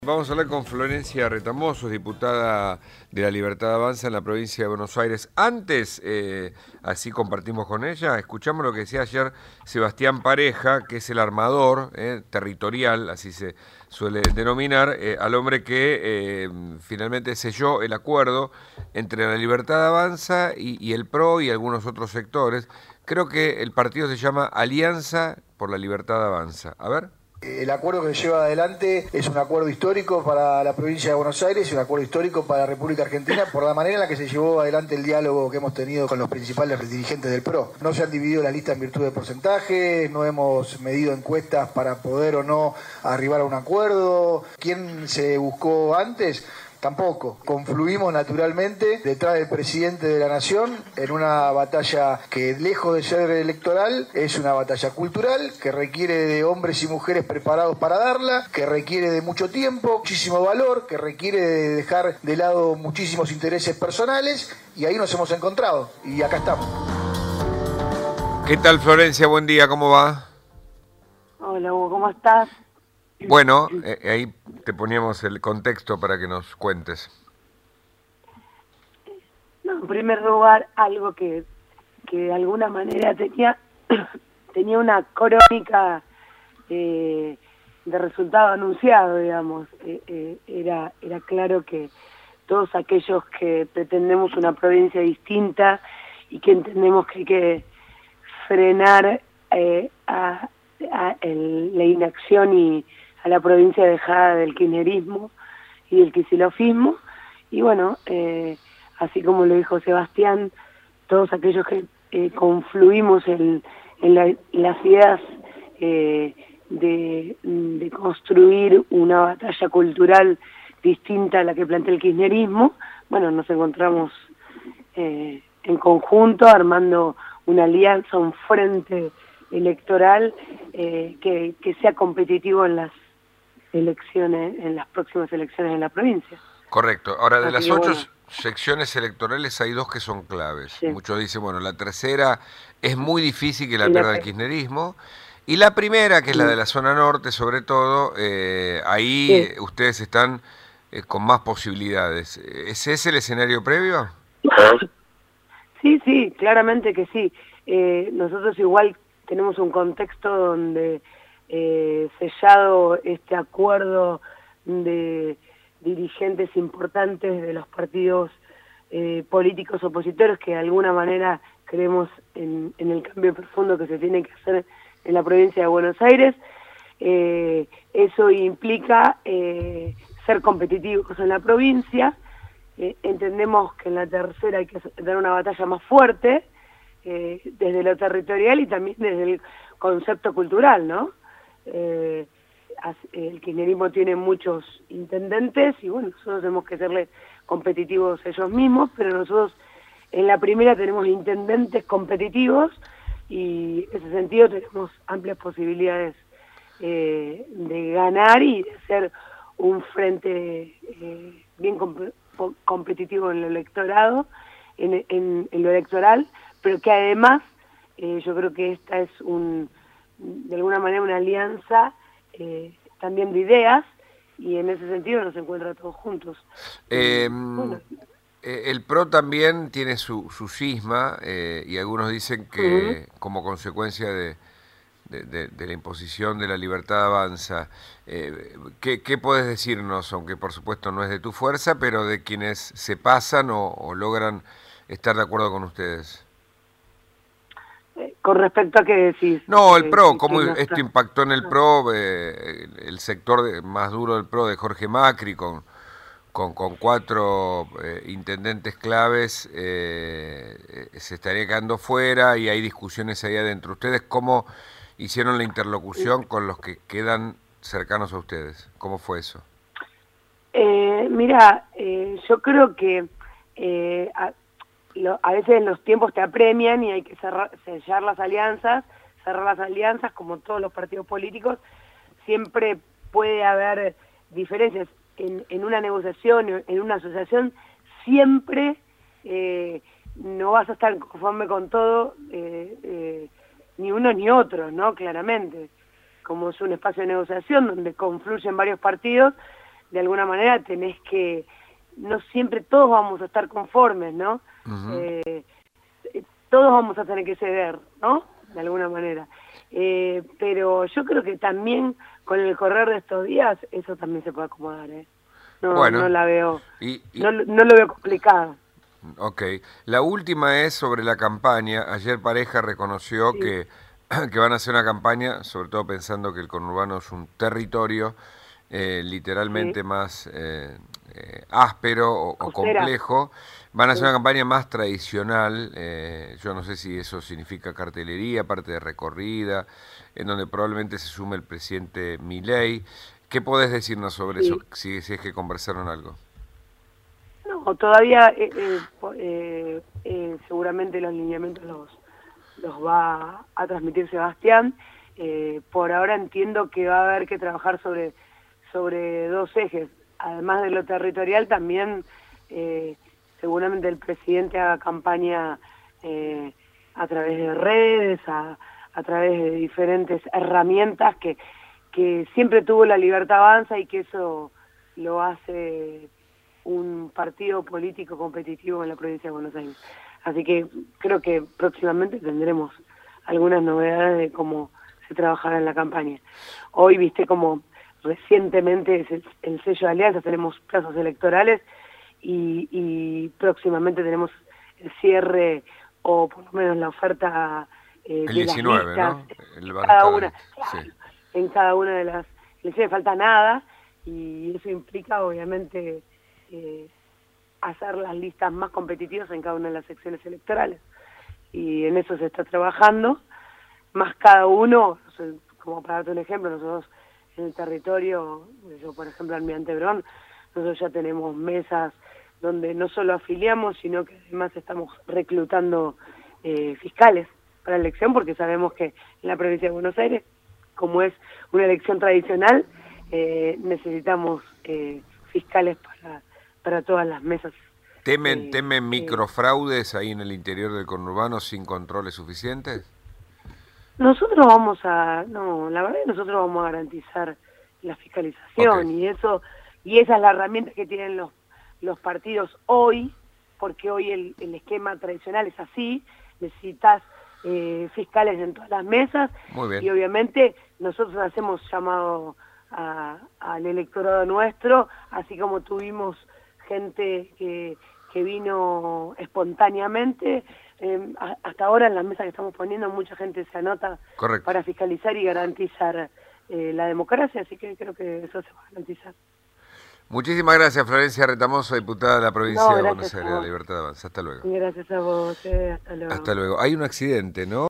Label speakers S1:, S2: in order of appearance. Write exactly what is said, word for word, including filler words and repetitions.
S1: Vamos a hablar con Florencia Retamoso, diputada de la Libertad Avanza en la provincia de Buenos Aires. Antes, eh, así compartimos con ella, escuchamos lo que decía ayer Sebastián Pareja, que es el armador eh, territorial, así se suele denominar, eh, al hombre que eh, finalmente selló el acuerdo entre la Libertad Avanza y, y el P R O y algunos otros sectores. Creo que el partido se llama Alianza por la Libertad Avanza. A ver.
S2: El acuerdo que se lleva adelante es un acuerdo histórico para la provincia de Buenos Aires y un acuerdo histórico para la República Argentina por la manera en la que se llevó adelante el diálogo que hemos tenido con los principales dirigentes del P R O. No se han dividido las listas en virtud de porcentajes, no hemos medido encuestas para poder o no arribar a un acuerdo. ¿Quién se buscó antes? Tampoco. Confluimos naturalmente detrás del presidente de la Nación en una batalla que, lejos de ser electoral, es una batalla cultural que requiere de hombres y mujeres preparados para darla, que requiere de mucho tiempo, muchísimo valor, que requiere de dejar de lado muchísimos intereses personales, y ahí nos hemos encontrado y acá estamos.
S1: ¿Qué tal, Florencia? Buen día, ¿cómo va?
S3: Hola, Hugo, ¿cómo estás?
S1: Bueno, eh, ahí te poníamos el contexto para que nos cuentes.
S3: No, en primer lugar, algo que, que de alguna manera tenía, tenía una crónica eh, de resultado anunciado, digamos. Eh, eh, era, era claro que todos aquellos que pretendemos una provincia distinta y que entendemos que hay que frenar eh, a, a el, la inacción y a la provincia dejada del kirchnerismo y del kicilofismo, y bueno, eh, así como lo dijo Sebastián, todos aquellos que eh, confluimos en, en, la, en las ideas eh, de, de construir una batalla cultural distinta a la que plantea el kirchnerismo, bueno, nos encontramos eh, en conjunto armando una alianza, un frente electoral eh, que, que sea competitivo en las elecciones, en las próximas elecciones en la provincia.
S1: Correcto. Ahora, de
S3: Así
S1: las
S3: que,
S1: ocho
S3: bueno,
S1: secciones electorales hay dos que son claves.
S3: sí.
S1: Muchos dicen, bueno, la tercera es muy difícil que la
S3: Y la
S1: pierda el
S3: pe-
S1: kirchnerismo. Y la primera, que es la de
S3: sí.
S1: la zona norte, sobre todo, eh, ahí
S3: Sí.
S1: eh, ustedes están eh, con más posibilidades. ¿Ese es el escenario previo?
S3: Sí, sí, claramente que sí. Eh, nosotros igual tenemos un contexto donde eh, sellado este acuerdo de dirigentes importantes de los partidos eh, políticos opositores que de alguna manera creemos en, en el cambio profundo que se tiene que hacer en la provincia de Buenos Aires. Eh, eso implica eh, ser competitivos en la provincia. Eh, entendemos que en la tercera hay que dar una batalla más fuerte, eh, desde lo territorial y también desde el concepto cultural, ¿no? Eh, el kirchnerismo tiene muchos intendentes y bueno, nosotros tenemos que serle competitivos ellos mismos, pero nosotros en la primera tenemos intendentes competitivos y en ese sentido tenemos amplias posibilidades eh, de ganar y de ser un frente eh, bien comp competitivo en lo electorado, en, en, en lo electoral, pero que además eh, yo creo que esta es un de alguna manera una alianza eh, también de ideas y en ese sentido nos encuentra todos juntos.
S1: Eh,
S3: Bueno.
S1: el P R O también tiene su, su cisma eh, y algunos dicen que
S3: Uh-huh.
S1: como consecuencia de, de, de, de la imposición de la Libertad Avanza, eh, ¿qué, ¿qué puedes decirnos, aunque por supuesto no es de tu fuerza, pero de quienes se pasan o, o logran estar de acuerdo con ustedes?
S3: Con respecto a qué decís.
S1: No, el
S3: Eh,
S1: P R O,
S3: que,
S1: ¿cómo
S3: que no
S1: esto
S3: está...
S1: impactó en el P R O? Eh, el, el sector de, más duro del P R O de Jorge Macri, con, con, con cuatro eh, intendentes claves, eh, eh, se estaría quedando fuera y hay discusiones ahí adentro. ¿Ustedes cómo hicieron la interlocución con los que quedan cercanos a ustedes? ¿Cómo fue eso?
S3: Eh, mira, eh, yo creo que eh, a, lo, a veces los tiempos te apremian y hay que cerrar, sellar las alianzas, cerrar las alianzas como todos los partidos políticos. Siempre puede haber diferencias en, en una negociación, en una asociación, siempre eh, no vas a estar conforme con todo, eh, eh, ni uno ni otro, ¿no? Claramente, como es un espacio de negociación donde confluyen varios partidos, de alguna manera tenés que, no siempre todos vamos a estar conformes, ¿no?
S1: Uh-huh.
S3: eh, todos vamos a tener que ceder, ¿no? De alguna manera. Eh, pero yo creo que también con el correr de estos días eso también se puede acomodar, ¿eh? No,
S1: bueno,
S3: no la veo,
S1: y, y...
S3: No, no lo veo complicado.
S1: Ok. La última es sobre la campaña. Ayer Pareja reconoció sí. que, que van a hacer una campaña, sobre todo pensando que el conurbano es un territorio eh, literalmente sí. más eh, eh, áspero o, o complejo. Van a hacer sí. una campaña más tradicional. Eh, yo no sé si eso significa cartelería, parte de recorrida, en donde probablemente se sume el presidente Milei. ¿Qué podés decirnos sobre sí. eso, si, si es que conversaron algo?
S3: No, todavía eh, eh, eh, eh, seguramente los lineamientos los, los va a transmitir Sebastián. Eh, por ahora entiendo que va a haber que trabajar sobre, sobre dos ejes. Además de lo territorial, también eh, seguramente el presidente haga campaña eh, a través de redes, a, a través de diferentes herramientas que, que siempre tuvo la Libertad Avanza y que eso lo hace un partido político competitivo en la provincia de Buenos Aires. Así que creo que próximamente tendremos algunas novedades de cómo se trabajará en la campaña. Hoy viste como recientemente es el, el sello de alianza, tenemos plazos electorales y, y próximamente tenemos el cierre o por lo menos la oferta eh,
S1: el
S3: de
S1: diecinueve,
S3: las listas,
S1: ¿no? El
S3: en cada una,
S1: de...
S3: claro,
S1: sí.
S3: en cada una de las elecciones falta nada y eso implica obviamente Eh, hacer las listas más competitivas en cada una de las secciones electorales y en eso se está trabajando, más cada uno, como para darte un ejemplo, nosotros en el territorio, yo por ejemplo en Almirante Brown, nosotros ya tenemos mesas donde no solo afiliamos, sino que además estamos reclutando eh, fiscales para la elección, porque sabemos que en la provincia de Buenos Aires, como es una elección tradicional, eh, necesitamos eh, fiscales para para todas las mesas.
S1: ¿Temen,
S3: eh,
S1: temen
S3: eh,
S1: microfraudes ahí en el interior del conurbano sin controles suficientes?
S3: Nosotros vamos a, no, la verdad es que nosotros vamos a garantizar la fiscalización okay. y eso, y esa es la herramienta que tienen los, los partidos hoy, porque hoy el, el esquema tradicional es así, necesitas eh, fiscales en todas las mesas.
S1: Muy bien.
S3: Y obviamente nosotros hacemos llamado a, al electorado nuestro, así como tuvimos gente que, que vino espontáneamente. Eh, hasta ahora en las mesas que estamos poniendo mucha gente se anota
S1: Correcto.
S3: Para fiscalizar y garantizar eh, la democracia, así que creo que eso se va a garantizar.
S1: Muchísimas gracias, Florencia Retamoso, diputada de la provincia
S3: no,
S1: de Buenos Aires, de la Libertad Avanza. Hasta luego.
S3: Gracias a vos, eh, hasta luego.
S1: Hasta luego. Hay un accidente, ¿no?